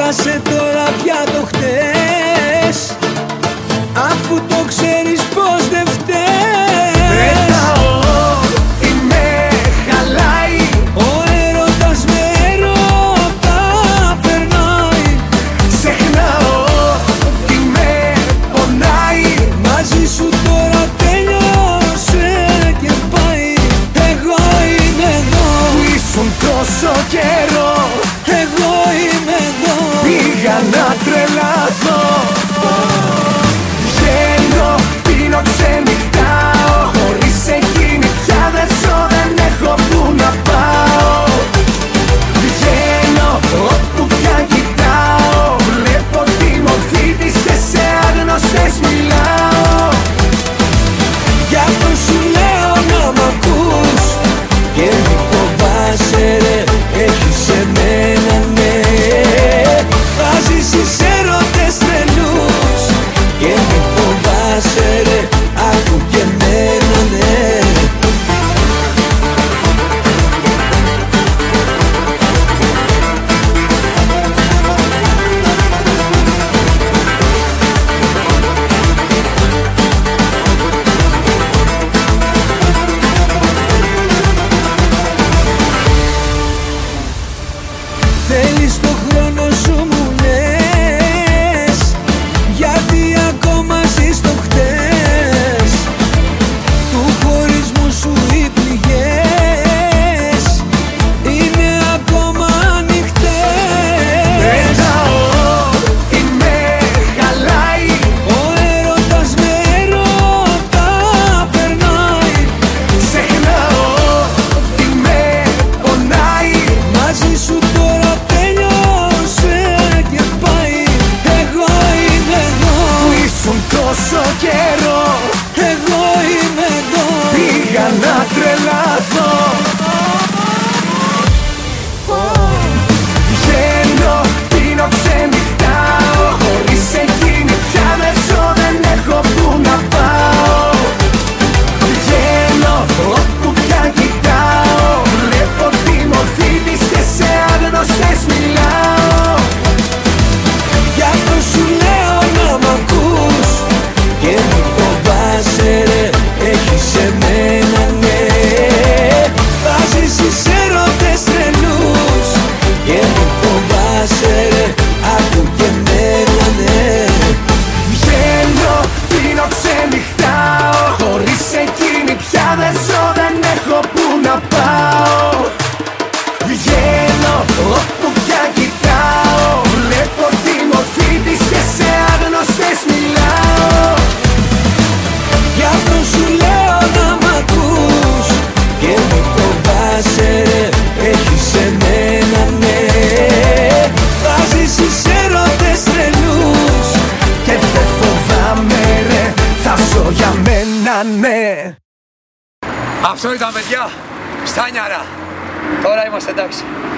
Ξέχασε τώρα πια το χτες, αφού το ξέρεις πως δεν φταίς. Πετάω, τι με χαλάει, ο έρωτας με έρωτα περνάει. ξεχνάω, τι με πονάει. Μαζί σου τώρα τέλειωσε και πάει. Εγώ είμαι εδώ, Που ήσουν τόσο καιρό, εγώ είμαι εδώ. πήγα να τρελαθώ. Βγαίνω, πίνω, ξενυχτάω, χωρίς εκείνη πια δεν ζω, δεν έχω που να πάω. Βγαίνω, όπου πια κοιτάω, βλέπω τη μορφή της και σε άγνωστες μιλάω. Γι' αυτό σου λέω να μ' ακούς και μη φοβάσαι ρε, έχεις εμένα ναι. Θα ζήσεις έρωτες τρελούς και μη φοβάσαι ρε, άκου και εμένα ναι. Θέλεις το χρόνο σου μου λες, γιατί ακόμα ζεις το χτες. Του χωρισμού σου οι πληγές είναι ακόμα ανοιχτές. Πετάω, τι με χαλάει, Ο έρωτας με έρωτα περνάει. ξεχνάω, τι με πονάει. Μαζί σου τώρα τέλειωσε και πάει. Εγώ είμαι εδώ, Που ήσουν τόσο καιρό, εγώ είμαι εδώ. πήγα να τρελαθώ. Βγαίνω, πίνω, ξενυχτάω, χωρίς εκείνη πια δεν ζω, δεν έχω που να πάω. Βγαίνω, όπου πια κοιτάω, βλέπω τη μορφή της και σε άγνωστες μιλάω. Γι' αυτό σου λέω να μ' ακούς και μη φοβάσαι ρε, έχεις εμένα ναι. Θα ζήσεις έρωτες τρελούς και μη φοβάσαι ρε, άκου και εμένα ναι. Βγαίνω, πίνω, ξενυχτάω, χωρίς εκείνη πια δεν ζω, δεν έχω που να πάω. Βγαίνω, όπου πια κοιτάω, βλέπω τη μορφή της και σε άγνωστες μιλάω. Γι' αυτό σου λέω να μ' ακούς και μη φοβάσαι ρε, έχεις εμένα ναι. Θα ζήσεις έρωτες τρελούς Και δεν φοβάμαι ρε, θα ζω για μένα ναι. Αυτό ήταν παιδιά, Στάνιαρα. Τώρα είμαστε εντάξει.